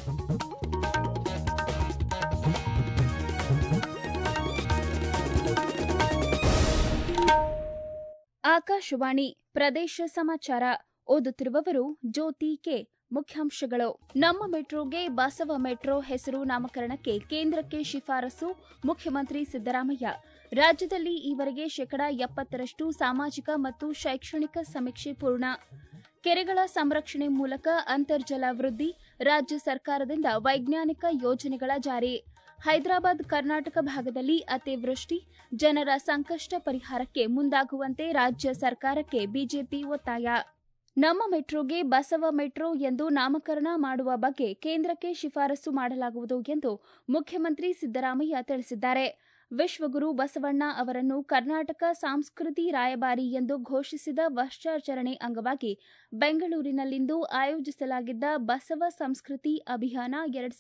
ಆಕಾಶವಾಣಿ ಪ್ರದೇಶ ಸಮಾಚಾರ ಓದುತ್ತಿರುವವರು ಜ್ಯೋತಿ ಕೆ. ಮುಖ್ಯಾಂಶಗಳು. ನಮ್ಮ ಮೆಟ್ರೋಗೆ ಬಸವ ಮೆಟ್ರೋ ಹೆಸರು ನಾಮಕರಣಕ್ಕೆ ಕೇಂದ್ರಕ್ಕೆ ಶಿಫಾರಸು, ಮುಖ್ಯಮಂತ್ರಿ ಸಿದ್ದರಾಮಯ್ಯ. ರಾಜ್ಯದಲ್ಲಿ ಈವರೆಗೆ 70% ಸಾಮಾಜಿಕ ಮತ್ತು ಶೈಕ್ಷಣಿಕ ಸಮೀಕ್ಷೆ ಪೂರ್ಣ. ಕೆರೆಗಳ ಸಂರಕ್ಷಣೆ ಮೂಲಕ ಅಂತರ್ಜಲ ವೃದ್ಧಿ, ರಾಜ್ಯ ಸರ್ಕಾರದಿಂದ ವೈಜ್ಞಾನಿಕ ಯೋಜನೆಗಳ ಜಾರಿ. ಹೈದರಾಬಾದ್ ಕರ್ನಾಟಕ ಭಾಗದಲ್ಲಿ ಅತಿವೃಷ್ಟಿ, ಜನರ ಸಂಕಷ್ಟ ಪರಿಹಾರಕ್ಕೆ ಮುಂದಾಗುವಂತೆ ರಾಜ್ಯ ಸರ್ಕಾರಕ್ಕೆ ಬಿಜೆಪಿ ಒತ್ತಾಯ. ನಮ್ಮ ಮೆಟ್ರೋಗೆ ಬಸವ ಮೆಟ್ರೋ ಎಂದು ನಾಮಕರಣ ಮಾಡುವ ಬಗ್ಗೆ ಕೇಂದ್ರಕ್ಕೆ ಶಿಫಾರಸು ಮಾಡಲಾಗುವುದು ಎಂದು ಮುಖ್ಯಮಂತ್ರಿ ಸಿದ್ದರಾಮಯ್ಯ ತಿಳಿಸಿದ್ದಾರೆ. ವಿಶ್ವಗುರು ಬಸವಣ್ಣ ಅವರನ್ನು ಕರ್ನಾಟಕ ಸಂಸ್ಕೃತಿ ರಾಯಭಾರಿ ಎಂದು ಘೋಷಿಸಿದ ವರ್ಷಾಚರಣೆ ಅಂಗವಾಗಿ ಬೆಂಗಳೂರಿನಲ್ಲಿಂದು ಆಯೋಜಿಸಲಾಗಿದ್ದ ಬಸವ ಸಂಸ್ಕೃತಿ ಅಭಿಯಾನ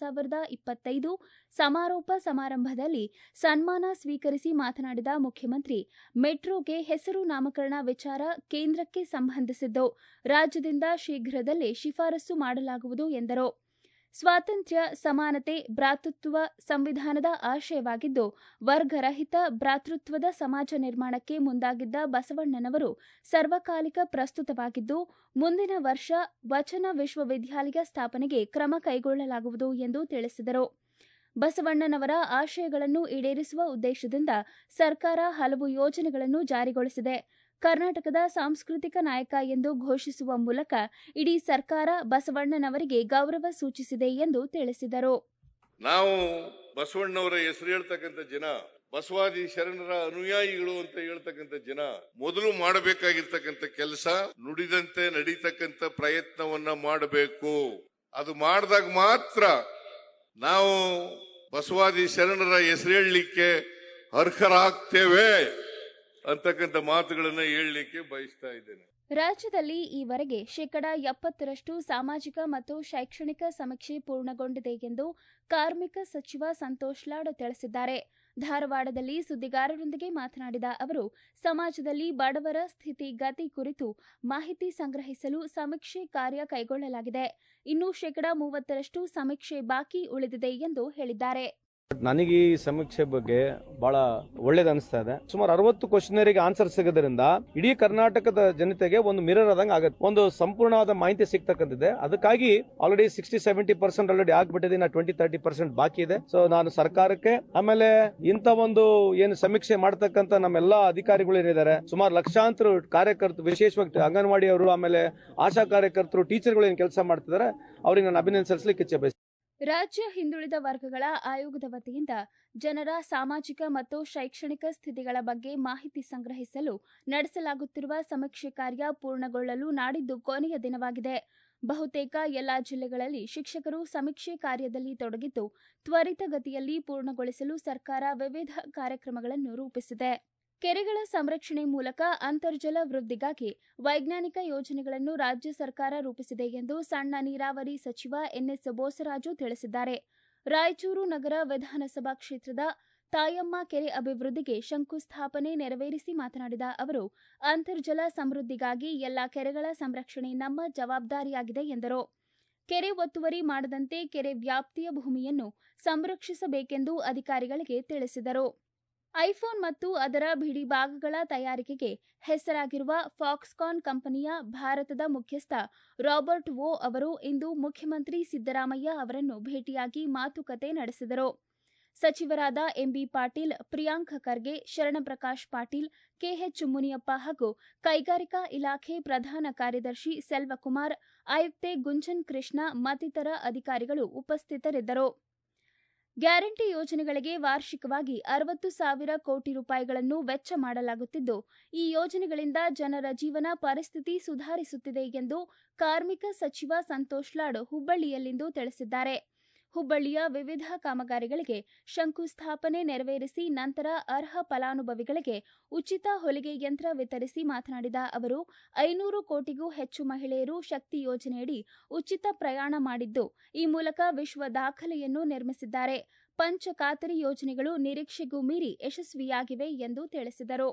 2025 ಸಮಾರೋಪ ಸಮಾರಂಭದಲ್ಲಿ ಸನ್ಮಾನ ಸ್ವೀಕರಿಸಿ ಮಾತನಾಡಿದ ಮುಖ್ಯಮಂತ್ರಿ, ಮೆಟ್ರೋಗೆ ಹೆಸರು ನಾಮಕರಣ ವಿಚಾರ ಕೇಂದ್ರಕ್ಕೆ ಸಂಬಂಧಿಸಿದ್ದು, ರಾಜ್ಯದಿಂದ ಶೀಘ್ರದಲ್ಲೇ ಶಿಫಾರಸು ಮಾಡಲಾಗುವುದು ಎಂದರು. ಸ್ವಾತಂತ್ರ್ಯ, ಸಮಾನತೆ, ಭ್ರಾತೃತ್ವ ಸಂವಿಧಾನದ ಆಶಯವಾಗಿದ್ದು, ವರ್ಗರಹಿತ ಭ್ರಾತೃತ್ವದ ಸಮಾಜ ನಿರ್ಮಾಣಕ್ಕೆ ಮುಂದಾಗಿದ್ದ ಬಸವಣ್ಣನವರು ಸರ್ವಕಾಲಿಕ ಪ್ರಸ್ತುತವಾಗಿದ್ದು, ಮುಂದಿನ ವರ್ಷ ವಚನ ವಿಶ್ವವಿದ್ಯಾಲಯ ಸ್ಥಾಪನೆಗೆ ಕ್ರಮ ಕೈಗೊಳ್ಳಲಾಗುವುದು ಎಂದು ತಿಳಿಸಿದರು. ಬಸವಣ್ಣನವರ ಆಶಯಗಳನ್ನು ಈಡೇರಿಸುವ ಉದ್ದೇಶದಿಂದ ಸರ್ಕಾರ ಹಲವು ಯೋಜನೆಗಳನ್ನು ಜಾರಿಗೊಳಿಸಿದೆ. ಕರ್ನಾಟಕದ ಸಾಂಸ್ಕೃತಿಕ ನಾಯಕ ಎಂದು ಘೋಷಿಸುವ ಮೂಲಕ ಇಡೀ ಸರ್ಕಾರ ಬಸವಣ್ಣನವರಿಗೆ ಗೌರವ ಸೂಚಿಸಿದೆ ಎಂದು ತಿಳಿಸಿದರು. ನಾವು ಬಸವಣ್ಣವರ ಹೆಸರು ಹೇಳ್ತಕ್ಕಂಥ ಜನ, ಬಸವಾದಿ ಶರಣರ ಅನುಯಾಯಿಗಳು ಅಂತ ಹೇಳ್ತಕ್ಕಂಥ ಜನ ಮೊದಲು ಮಾಡಬೇಕಾಗಿರ್ತಕ್ಕಂಥ ಕೆಲಸ ನುಡಿದಂತೆ ನಡೀತಕ್ಕಂಥ ಪ್ರಯತ್ನವನ್ನ ಮಾಡಬೇಕು. ಅದು ಮಾಡಿದಾಗ ಮಾತ್ರ ನಾವು ಬಸವಾದಿ ಶರಣರ ಹೆಸರು ಹೇಳಲಿಕ್ಕೆ ಅರ್ಹರಾಗ್ತೇವೆ ಅಂತಕ್ಕಂಥ ಮಾತುಗಳನ್ನ ಹೇಳಲಿಕ್ಕೆ ಬಯಸ್ತಾ ಇದ್ದೇನೆ. ರಾಜ್ಯದಲ್ಲಿ ಈವರೆಗೆ 70% ಸಾಮಾಜಿಕ ಮತ್ತು ಶೈಕ್ಷಣಿಕ ಸಮೀಕ್ಷೆ ಪೂರ್ಣಗೊಂಡಿದೆ ಎಂದು ಕಾರ್ಮಿಕ ಸಚಿವ ಸಂತೋಷ್ ಲಾಡ್ ತಿಳಿಸಿದ್ದಾರೆ. ಧಾರವಾಡದಲ್ಲಿ ಸುದ್ದಿಗಾರರೊಂದಿಗೆ ಮಾತನಾಡಿದ ಅವರು, ಸಮಾಜದಲ್ಲಿ ಬಡವರ ಸ್ಥಿತಿಗತಿ ಕುರಿತು ಮಾಹಿತಿ ಸಂಗ್ರಹಿಸಲು ಸಮೀಕ್ಷೆ ಕಾರ್ಯ ಕೈಗೊಳ್ಳಲಾಗಿದೆ. ಇನ್ನು 30% ಸಮೀಕ್ಷೆ ಬಾಕಿ ಉಳಿದಿದೆ ಎಂದು ಹೇಳಿದ್ದಾರೆ. ನನಗೆ ಈ ಸಮೀಕ್ಷೆ ಬಗ್ಗೆ ಬಹಳ ಒಳ್ಳೇದು ಅನಿಸ್ತಾ ಇದೆ. ಸುಮಾರು 60 ಕ್ವಶನರಿಗೆ ಆನ್ಸರ್ ಸಿಗೋದ್ರಿಂದ ಇಡೀ ಕರ್ನಾಟಕದ ಜನತೆಗೆ ಒಂದು ಮಿರರ್ ಆದಂಗೆ ಆಗುತ್ತೆ, ಒಂದು ಸಂಪೂರ್ಣವಾದ ಮಾಹಿತಿ ಸಿಗ್ತಕ್ಕಂತಿದೆ. ಅದಕ್ಕಾಗಿ ಆಲ್ರೆಡಿ 60-70% ಆಲ್ರೆಡಿ ಆಗ್ಬಿಟ್ಟಿದೆ, ಇನ್ನು 20-30% ಬಾಕಿ ಇದೆ. ಸೊ ನಾನು ಸರ್ಕಾರಕ್ಕೆ, ಆಮೇಲೆ ಇಂಥ ಒಂದು ಏನು ಸಮೀಕ್ಷೆ ಮಾಡ್ತಕ್ಕಂಥ ನಮ್ಮೆಲ್ಲಾ ಅಧಿಕಾರಿಗಳು ಏನಿದ್ದಾರೆ, ಸುಮಾರು ಲಕ್ಷಾಂತರ ಕಾರ್ಯಕರ್ತರು, ವಿಶೇಷವಾಗಿ ಅಂಗನವಾಡಿ ಅವರು, ಆಮೇಲೆ ಆಶಾ ಕಾರ್ಯಕರ್ತರು, ಟೀಚರ್ಗಳು ಏನು ಕೆಲಸ ಮಾಡ್ತಿದ್ದಾರೆ, ಅವ್ರಿಗೆ ನಾನು ಅಭಿನಂದಿಸಲಿಕ್ಕೆ ಇಚ್ಛೆ ಬಯಸ್ತೀನಿ. ರಾಜ್ಯ ಹಿಂದುಳಿದ ವರ್ಗಗಳ ಆಯೋಗದ ವತಿಯಿಂದ ಜನರ ಸಾಮಾಜಿಕ ಮತ್ತು ಶೈಕ್ಷಣಿಕ ಸ್ಥಿತಿಗಳ ಬಗ್ಗೆ ಮಾಹಿತಿ ಸಂಗ್ರಹಿಸಲು ನಡೆಸಲಾಗುತ್ತಿರುವ ಸಮೀಕ್ಷೆ ಕಾರ್ಯ ಪೂರ್ಣಗೊಳ್ಳಲು ನಾಡಿದ್ದು ಕೊನೆಯ ದಿನವಾಗಿದೆ. ಬಹುತೇಕ ಎಲ್ಲಾ ಜಿಲ್ಲೆಗಳಲ್ಲಿ ಶಿಕ್ಷಕರು ಸಮೀಕ್ಷೆ ಕಾರ್ಯದಲ್ಲಿ ತೊಡಗಿದ್ದು, ತ್ವರಿತಗತಿಯಲ್ಲಿ ಪೂರ್ಣಗೊಳಿಸಲು ಸರ್ಕಾರ ವಿವಿಧ ಕಾರ್ಯಕ್ರಮಗಳನ್ನು ರೂಪಿಸಿದೆ. ಕೆರೆಗಳ ಸಂರಕ್ಷಣೆ ಮೂಲಕ ಅಂತರ್ಜಲ ವೃದ್ಧಿಗಾಗಿ ವೈಜ್ಞಾನಿಕ ಯೋಜನೆಗಳನ್ನು ರಾಜ್ಯ ಸರ್ಕಾರ ರೂಪಿಸಿದೆ ಎಂದು ಸಣ್ಣ ನೀರಾವರಿ ಸಚಿವ ಎನ್ಎಸ್ ಬೋಸರಾಜು ತಿಳಿಸಿದ್ದಾರೆ. ರಾಯಚೂರು ನಗರ ವಿಧಾನಸಭಾ ಕ್ಷೇತ್ರದ ತಾಯಮ್ಮ ಕೆರೆ ಅಭಿವೃದ್ಧಿಗೆ ಶಂಕುಸ್ಥಾಪನೆ ನೆರವೇರಿಸಿ ಮಾತನಾಡಿದ ಅವರು, ಅಂತರ್ಜಲ ಸಮೃದ್ಧಿಗಾಗಿ ಎಲ್ಲಾ ಕೆರೆಗಳ ಸಂರಕ್ಷಣೆ ನಮ್ಮ ಜವಾಬ್ದಾರಿಯಾಗಿದೆ ಎಂದರು. ಕೆರೆ ಒತ್ತುವರಿ ಮಾಡದಂತೆ ಕೆರೆ ವ್ಯಾಪ್ತಿಯ ಭೂಮಿಯನ್ನು ಸಂರಕ್ಷಿಸಬೇಕೆಂದು ಅಧಿಕಾರಿಗಳಿಗೆ ತಿಳಿಸಿದರು. ಐಫೋನ್ ಮತ್ತು ಅದರ ಬಿಡಿ ಭಾಗಗಳ ತಯಾರಿಕೆಗೆ ಹೆಸರಾಗಿರುವ ಫಾಕ್ಸ್ಕಾನ್ ಕಂಪನಿಯ ಭಾರತದ ಮುಖ್ಯಸ್ಥ ರಾಬರ್ಟ್ ವೋ ಅವರು ಇಂದು ಮುಖ್ಯಮಂತ್ರಿ ಸಿದ್ದರಾಮಯ್ಯ ಅವರನ್ನು ಭೇಟಿಯಾಗಿ ಮಾತುಕತೆ ನಡೆಸಿದರು. ಸಚಿವರಾದ ಎಂಬಿ ಪಾಟೀಲ್, ಪ್ರಿಯಾಂಕ್ ಖರ್ಗೆ, ಶರಣಪ್ರಕಾಶ್ ಪಾಟೀಲ್, ಕೆಎಚ್ ಮುನಿಯಪ್ಪ ಹಾಗೂ ಕೈಗಾರಿಕಾ ಇಲಾಖೆ ಪ್ರಧಾನ ಕಾರ್ಯದರ್ಶಿ ಸೆಲ್ವಕುಮಾರ್, ಆಯುಕ್ತೆ ಗುಂಜನ್ ಕೃಷ್ಣ ಮತ್ತಿತರ ಅಧಿಕಾರಿಗಳು ಉಪಸ್ಥಿತರಿದ್ದರು. ಗ್ಯಾರಂಟಿ ಯೋಜನೆಗಳಿಗೆ ವಾರ್ಷಿಕವಾಗಿ 60,000 ಕೋಟಿ ರೂಪಾಯಿಗಳನ್ನು ವೆಚ್ಚ ಮಾಡಲಾಗುತ್ತಿದ್ದು, ಈ ಯೋಜನೆಗಳಿಂದ ಜನರ ಜೀವನ ಪರಿಸ್ಥಿತಿ ಸುಧಾರಿಸುತ್ತಿದೆ ಎಂದು ಕಾರ್ಮಿಕ ಸಚಿವ ಸಂತೋಷ್ ಲಾಡ್ ಹುಬ್ಬಳ್ಳಿಯಲ್ಲಿಂದು ತಿಳಿಸಿದ್ದಾರೆ. ಹುಬ್ಬಳ್ಳಿಯ ವಿವಿಧ ಕಾಮಗಾರಿಗಳಿಗೆ ಶಂಕುಸ್ಥಾಪನೆ ನೆರವೇರಿಸಿ ನಂತರ ಅರ್ಹ ಫಲಾನುಭವಿಗಳಿಗೆ ಉಚಿತ ಹೊಲಿಗೆ ಯಂತ್ರ ವಿತರಿಸಿ ಮಾತನಾಡಿದ ಅವರು, 500 ಕೋಟಿಗೂ ಹೆಚ್ಚು ಮಹಿಳೆಯರು ಶಕ್ತಿ ಯೋಜನೆಯಡಿ ಉಚಿತ ಪ್ರಯಾಣ ಮಾಡಿದ್ದು, ಈ ಮೂಲಕ ವಿಶ್ವ ದಾಖಲೆಯನ್ನು ನಿರ್ಮಿಸಿದ್ದಾರೆ. ಪಂಚ ಖಾತರಿ ಯೋಜನೆಗಳು ನಿರೀಕ್ಷೆಗೂ ಮೀರಿ ಯಶಸ್ವಿಯಾಗಿವೆ ಎಂದು ತಿಳಿಸಿದರು.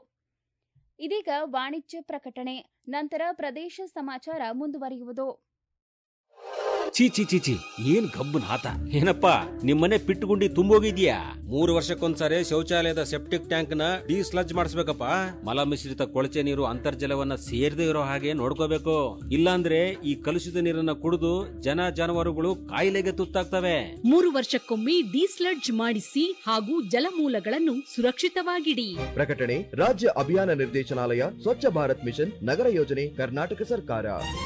ಇದೀಗ ವಾಣಿಜ್ಯ ಪ್ರಕಟಣೆ, ನಂತರ ಪ್ರದೇಶ ಸಮಾಚಾರ ಮುಂದುವರಿಯುವುದು. ಚೀ ಚೀ ಚೀ ಚೀ ಏನ್ ಗಬ್ಬು ನಾತ. ಏನಪ್ಪಾ ನಿಮ್ಮನೆ ಪಿಟ್ಟುಗುಂಡಿ ತುಂಬೋಗಿದ್ಯಾ? 3 ವರ್ಷಕ್ಕೊಂದ್ಸರಿ ಶೌಚಾಲಯದ ಸೆಪ್ಟಿಕ್ ಟ್ಯಾಂಕ್ ನ ಡಿಸ್ಲಡ್ಜ್ ಮಾಡಿಸ್ಬೇಕಪ್ಪ. ಮಲ ಮಿಶ್ರಿತ ಕೊಳಚೆ ನೀರು ಅಂತರ್ಜಲವನ್ನ ಸೇರದೆ ಇರೋ ಹಾಗೆ ನೋಡ್ಕೋಬೇಕು. ಇಲ್ಲಾಂದ್ರೆ ಈ ಕಲುಷಿತ ನೀರನ್ನ ಕುಡಿದು ಜನ ಜಾನುವಾರುಗಳು ಕಾಯಿಲೆಗೆ ತುತ್ತಾಗ್ತವೆ. 3 ವರ್ಷಕ್ಕೊಮ್ಮೆ ಡಿಸ್ಲಡ್ಜ್ ಮಾಡಿಸಿ ಹಾಗೂ ಜಲಮೂಲಗಳನ್ನು ಸುರಕ್ಷಿತವಾಗಿಡಿ. ಪ್ರಕಟಣೆ ರಾಜ್ಯ ಅಭಿಯಾನ ನಿರ್ದೇಶನಾಲಯ, ಸ್ವಚ್ಛ ಭಾರತ್ ಮಿಷನ್, ನಗರ ಯೋಜನೆ, ಕರ್ನಾಟಕ ಸರ್ಕಾರ.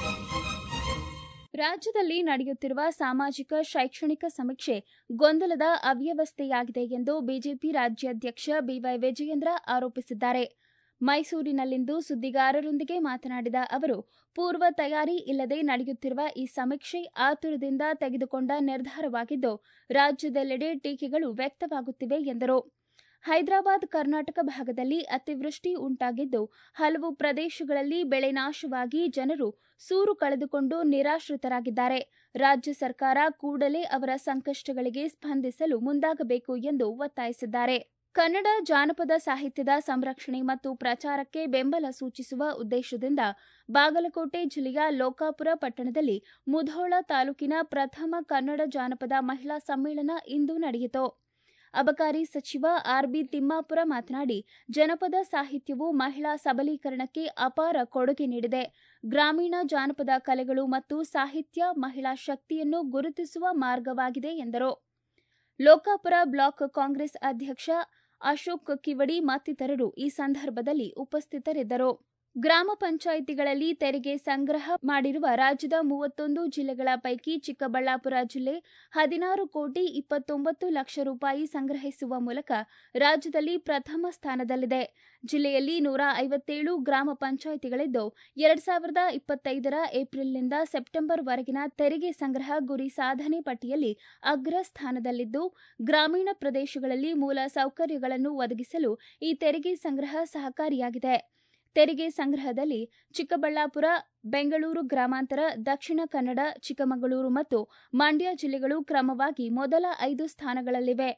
ರಾಜ್ಯದಲ್ಲಿ ನಡೆಯುತ್ತಿರುವ ಸಾಮಾಜಿಕ ಶೈಕ್ಷಣಿಕ ಸಮೀಕ್ಷೆ ಗೊಂದಲದ ಅವ್ಯವಸ್ಥೆಯಾಗಿದೆ ಎಂದು ಬಿಜೆಪಿ ರಾಜ್ಯಾಧ್ಯಕ್ಷ ಬಿವೈ ವಿಜಯೇಂದ್ರ ಆರೋಪಿಸಿದ್ದಾರೆ. ಮೈಸೂರಿನಲ್ಲಿಂದು ಸುದ್ದಿಗಾರರೊಂದಿಗೆ ಮಾತನಾಡಿದ ಅವರು, ಪೂರ್ವ ತಯಾರಿ ಇಲ್ಲದೆ ನಡೆಯುತ್ತಿರುವ ಈ ಸಮೀಕ್ಷೆ ಆತುರದಿಂದ ತೆಗೆದುಕೊಂಡ ನಿರ್ಧಾರವಾಗಿದ್ದು ರಾಜ್ಯದೆಲ್ಲೆಡೆ ಟೀಕೆಗಳು ವ್ಯಕ್ತವಾಗುತ್ತಿವೆ ಎಂದರು. ಹೈದರಾಬಾದ್ ಕರ್ನಾಟಕ ಭಾಗದಲ್ಲಿ ಅತಿವೃಷ್ಟಿ ಉಂಟಾಗಿದ್ದು ಹಲವು ಪ್ರದೇಶಗಳಲ್ಲಿ ಬೆಳೆ ನಾಶವಾಗಿ ಜನರು ಸೂರು ಕಳೆದುಕೊಂಡು ನಿರಾಶ್ರಿತರಾಗಿದ್ದಾರೆ. ರಾಜ್ಯ ಸರ್ಕಾರ ಕೂಡಲೇ ಅವರ ಸಂಕಷ್ಟಗಳಿಗೆ ಸ್ಪಂದಿಸಲು ಮುಂದಾಗಬೇಕು ಎಂದು ಒತ್ತಾಯಿಸಿದ್ದಾರೆ. ಕನ್ನಡ ಜಾನಪದ ಸಾಹಿತ್ಯದ ಸಂರಕ್ಷಣೆ ಮತ್ತು ಪ್ರಚಾರಕ್ಕೆ ಬೆಂಬಲ ಸೂಚಿಸುವ ಉದ್ದೇಶದಿಂದ ಬಾಗಲಕೋಟೆ ಜಿಲ್ಲೆಯ ಲೋಕಾಪುರ ಪಟ್ಟಣದಲ್ಲಿ ಮುಧೋಳ ತಾಲೂಕಿನ ಪ್ರಥಮ ಕನ್ನಡ ಜಾನಪದ ಮಹಿಳಾ ಸಮ್ಮೇಳನ ಇಂದು ನಡೆಯಿತು. ಅಬಕಾರಿ ಸಚಿವ ಆರ್ಬಿ ತಿಮ್ಮಾಪುರ ಮಾತನಾಡಿ, ಜನಪದ ಸಾಹಿತ್ಯವು ಮಹಿಳಾ ಸಬಲೀಕರಣಕ್ಕೆ ಅಪಾರ ಕೊಡುಗೆ ನೀಡಿದೆ. ಗ್ರಾಮೀಣ ಜಾನಪದ ಕಲೆಗಳು ಮತ್ತು ಸಾಹಿತ್ಯ ಮಹಿಳಾ ಶಕ್ತಿಯನ್ನು ಗುರುತಿಸುವ ಮಾರ್ಗವಾಗಿದೆ ಎಂದರು. ಲೋಕಾಪುರ ಬ್ಲಾಕ್ ಕಾಂಗ್ರೆಸ್ ಅಧ್ಯಕ್ಷ ಅಶೋಕ್ ಕಿವಡಿ ಮತ್ತಿತರರು ಈ ಸಂದರ್ಭದಲ್ಲಿ ಉಪಸ್ಥಿತರಿದ್ದರು. ಗ್ರಾಮ ಪಂಚಾಯಿತಿಗಳಲ್ಲಿ ತೆರಿಗೆ ಸಂಗ್ರಹ ಮಾಡಿರುವ ರಾಜ್ಯದ 31 ಜಿಲ್ಲೆಗಳ ಪೈಕಿ ಚಿಕ್ಕಬಳ್ಳಾಪುರ ಜಿಲ್ಲೆ 16 ಕೋಟಿ 29 ಲಕ್ಷ ರೂಪಾಯಿ ಸಂಗ್ರಹಿಸುವ ಮೂಲಕ ರಾಜ್ಯದಲ್ಲಿ ಪ್ರಥಮ ಸ್ಥಾನದಲ್ಲಿದೆ. ಜಿಲ್ಲೆಯಲ್ಲಿ 157 ಗ್ರಾಮ ಪಂಚಾಯಿತಿಗಳಿದ್ದು 2025ರ ಏಪ್ರಿಲ್ನಿಂದ ಸೆಪ್ಟೆಂಬರ್ವರೆಗಿನ ತೆರಿಗೆ ಸಂಗ್ರಹ ಗುರಿ ಸಾಧನೆ ಪಟ್ಟಿಯಲ್ಲಿ ಅಗ್ರ ಸ್ಥಾನದಲ್ಲಿದ್ದು, ಗ್ರಾಮೀಣ ಪ್ರದೇಶಗಳಲ್ಲಿ ಮೂಲ ಸೌಕರ್ಯಗಳನ್ನು ಒದಗಿಸಲು ಈ ತೆರಿಗೆ ಸಂಗ್ರಹ ಸಹಕಾರಿಯಾಗಿದೆ. ತೆರಿಗೆ ಸಂಗ್ರಹದಲ್ಲಿ ಚಿಕ್ಕಬಳ್ಳಾಪುರ, ಬೆಂಗಳೂರು ಗ್ರಾಮಾಂತರ, ದಕ್ಷಿಣ ಕನ್ನಡ, ಚಿಕ್ಕಮಗಳೂರು ಮತ್ತು ಮಂಡ್ಯ ಜಿಲ್ಲೆಗಳು ಕ್ರಮವಾಗಿ ಮೊದಲ 5 ಸ್ಥಾನಗಳಲ್ಲಿವೆ.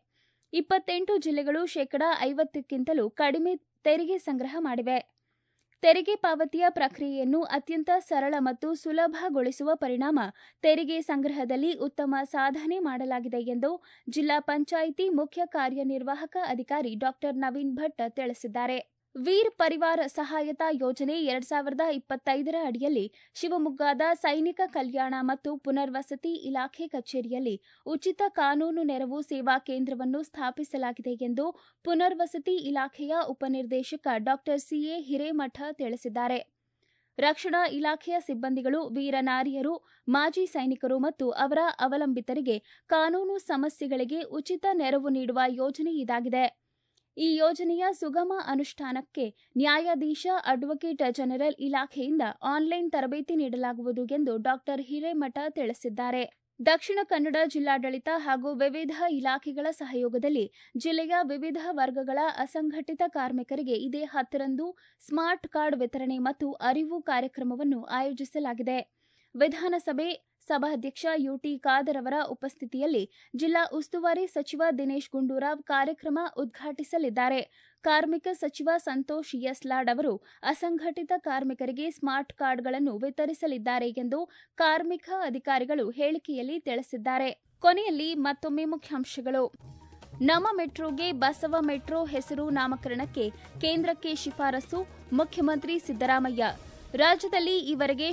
28 ಜಿಲ್ಲೆಗಳು 50%ಕ್ಕಿಂತಲೂ ಕಡಿಮೆ ತೆರಿಗೆ ಸಂಗ್ರಹ ಮಾಡಿವೆ. ತೆರಿಗೆ ಪಾವತಿಯ ಪ್ರಕ್ರಿಯೆಯನ್ನು ಅತ್ಯಂತ ಸರಳ ಮತ್ತು ಸುಲಭಗೊಳಿಸುವ ಪರಿಣಾಮ ತೆರಿಗೆ ಸಂಗ್ರಹದಲ್ಲಿ ಉತ್ತಮ ಸಾಧನೆ ಮಾಡಲಾಗಿದೆ ಎಂದು ಜಿಲ್ಲಾ ಪಂಚಾಯಿತಿ ಮುಖ್ಯ ಕಾರ್ಯನಿರ್ವಾಹಕ ಅಧಿಕಾರಿ ಡಾ ನವೀನ್ ಭಟ್ ತಿಳಿಸಿದ್ದಾರೆ. ವೀರ್ ಪರಿವಾರ ಸಹಾಯತಾ ಯೋಜನೆ 2025ರ ಅಡಿಯಲ್ಲಿ ಶಿವಮೊಗ್ಗದ ಸೈನಿಕ ಕಲ್ಯಾಣ ಮತ್ತು ಪುನರ್ವಸತಿ ಇಲಾಖೆ ಕಚೇರಿಯಲ್ಲಿ ಉಚಿತ ಕಾನೂನು ನೆರವು ಸೇವಾ ಕೇಂದ್ರವನ್ನು ಸ್ಥಾಪಿಸಲಾಗಿದೆ ಎಂದು ಪುನರ್ವಸತಿ ಇಲಾಖೆಯ ಉಪನಿರ್ದೇಶಕ ಡಾ ಸಿಎ ಹಿರೇಮಠ ತಿಳಿಸಿದ್ದಾರೆ. ರಕ್ಷಣಾ ಇಲಾಖೆಯ ಸಿಬ್ಬಂದಿಗಳು, ವೀರ ನಾರಿಯರು, ಮಾಜಿ ಸೈನಿಕರು ಮತ್ತು ಅವರ ಅವಲಂಬಿತರಿಗೆ ಕಾನೂನು ಸಮಸ್ಯೆಗಳಿಗೆ ಉಚಿತ ನೆರವು ನೀಡುವ ಯೋಜನೆ ಇದಾಗಿದೆ. ಈ ಯೋಜನೆಯ ಸುಗಮ ಅನುಷ್ಠಾನಕ್ಕೆ ನ್ಯಾಯಾಧೀಶ, ಅಡ್ವೊಕೇಟ್ ಜನರಲ್ ಇಲಾಖೆಯಿಂದ ಆನ್ಲೈನ್ ತರಬೇತಿ ನೀಡಲಾಗುವುದು ಎಂದು ಡಾ ಹಿರೇಮಠ ತಿಳಿಸಿದ್ದಾರೆ. ದಕ್ಷಿಣ ಕನ್ನಡ ಜಿಲ್ಲಾಡಳಿತ ಹಾಗೂ ವಿವಿಧ ಇಲಾಖೆಗಳ ಸಹಯೋಗದಲ್ಲಿ ಜಿಲ್ಲೆಯ ವಿವಿಧ ವರ್ಗಗಳ ಅಸಂಘಟಿತ ಕಾರ್ಮಿಕರಿಗೆ ಇದೇ 10ರಂದು ಸ್ಮಾರ್ಟ್ ಕಾರ್ಡ್ ವಿತರಣೆ ಮತ್ತು ಅರಿವು ಕಾರ್ಯಕ್ರಮವನ್ನು ಆಯೋಜಿಸಲಾಗಿದೆ. ವಿಧಾನಸಭೆ ಸಭಾಧ್ಯಕ್ಷ ಯುಟಿ ಖಾದರ್ ಅವರ ಉಪಸ್ಥಿತಿಯಲ್ಲಿ ಜಿಲ್ಲಾ ಉಸ್ತುವಾರಿ ಸಚಿವ ದಿನೇಶ್ ಗುಂಡೂರಾವ್ ಕಾರ್ಯಕ್ರಮ ಉದ್ಘಾಟಿಸಲಿದ್ದಾರೆ. ಕಾರ್ಮಿಕ ಸಚಿವ ಸಂತೋಷ್ ಎಸ್ ಲಾಡ್ ಅವರು ಅಸಂಘಟಿತ ಕಾರ್ಮಿಕರಿಗೆ ಸ್ಮಾರ್ಟ್ ಕಾರ್ಡ್ಗಳನ್ನು ವಿತರಿಸಲಿದ್ದಾರೆ ಎಂದು ಕಾರ್ಮಿಕ ಅಧಿಕಾರಿಗಳು ಹೇಳಿಕೆಯಲ್ಲಿ ತಿಳಿಸಿದ್ದಾರೆ. ಕೊನೆಯಲ್ಲಿ ಮತ್ತೊಮ್ಮೆ ಮುಖ್ಯಾಂಶಗಳು. ನಮ್ಮ ಮೆಟ್ರೋಗೆ ಬಸವ ಮೆಟ್ರೋ ಹೆಸರು ನಾಮಕರಣಕ್ಕೆ ಕೇಂದ್ರಕ್ಕೆ ಶಿಫಾರಸು, ಮುಖ್ಯಮಂತ್ರಿ ಸಿದ್ದರಾಮಯ್ಯ. ರಾಜ್ಯದಲ್ಲಿ ಈವರೆಗೆ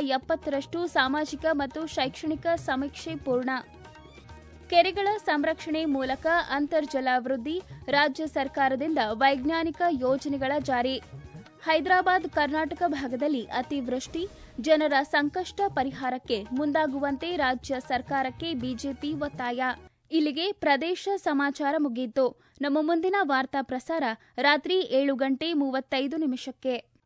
70% ಸಾಮಾಜಿಕ ಮತ್ತು ಶೈಕ್ಷಣಿಕ ಸಮೀಕ್ಷೆ ಪೂರ್ಣ. ಕೆರೆಗಳ ಸಂರಕ್ಷಣೆ ಮೂಲಕ ಅಂತರ್ಜಲ ವೃದ್ಧಿ, ರಾಜ್ಯ ಸರ್ಕಾರದಿಂದ ವೈಜ್ಞಾನಿಕ ಯೋಜನೆಗಳ ಜಾರಿ. ಹೈದರಾಬಾದ್ ಕರ್ನಾಟಕ ಭಾಗದಲ್ಲಿ ಅತಿವೃಷ್ಟಿ, ಜನರ ಸಂಕಷ್ಟ ಪರಿಹಾರಕ್ಕೆ ಮುಂದಾಗುವಂತೆ ರಾಜ್ಯ ಸರ್ಕಾರಕ್ಕೆ ಬಿಜೆಪಿ ಒತ್ತಾಯ. ಇಲ್ಲಿಗೆ ಪ್ರದೇಶ ಸಮಾಚಾರ ಮುಗಿಯಿತು. ನಮ್ಮ ಮುಂದಿನ ವಾರ್ತಾ ಪ್ರಸಾರ ರಾತ್ರಿ 7:35